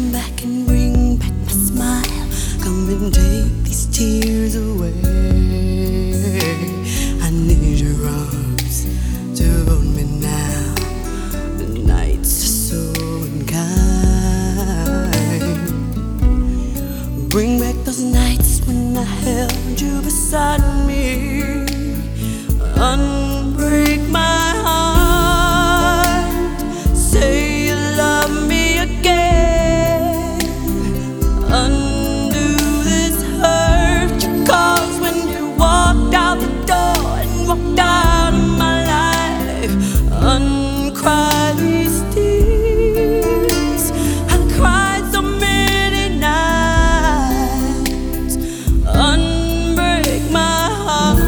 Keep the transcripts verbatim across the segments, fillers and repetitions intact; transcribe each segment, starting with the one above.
Come back and bring back my smile. Come and take these tears away. I need your arms to hold me now. The nights are so unkind. Bring back those nights when I held you beside me. Unbreak my heart. Say you love me again. Undo this hurt you caused when you walked out the door and walked out of my life. Uncry these tears. I cried so many nights. Unbreak my heart.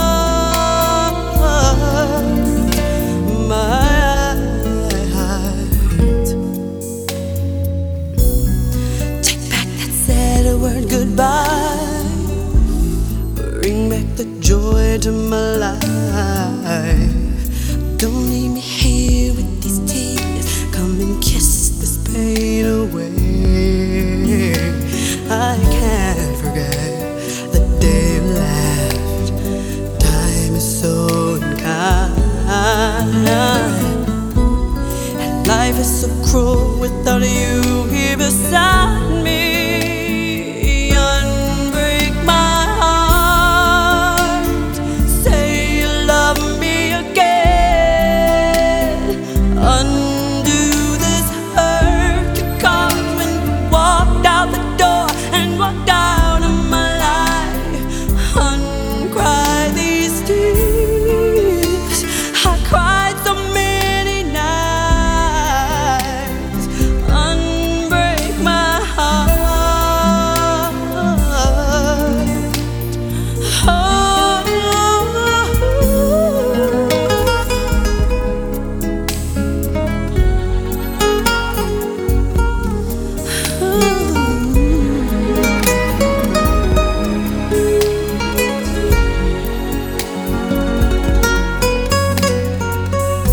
Word goodbye. Bring back the joy to my life. Don't leave me here with these tears. Come and kiss this pain away. I can't forget the day you left. Time is so unkind, and life is so cruel without you here beside me.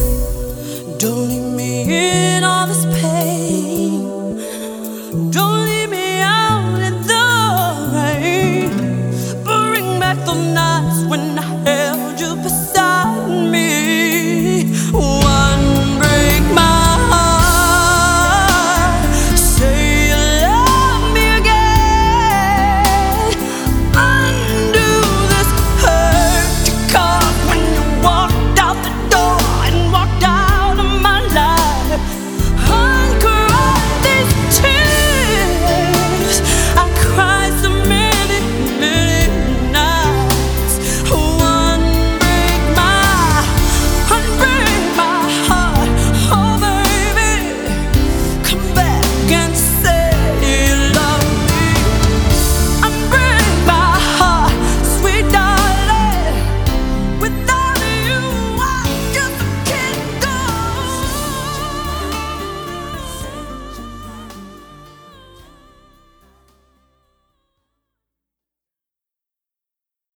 Don't leave me in all this pain. Don't leave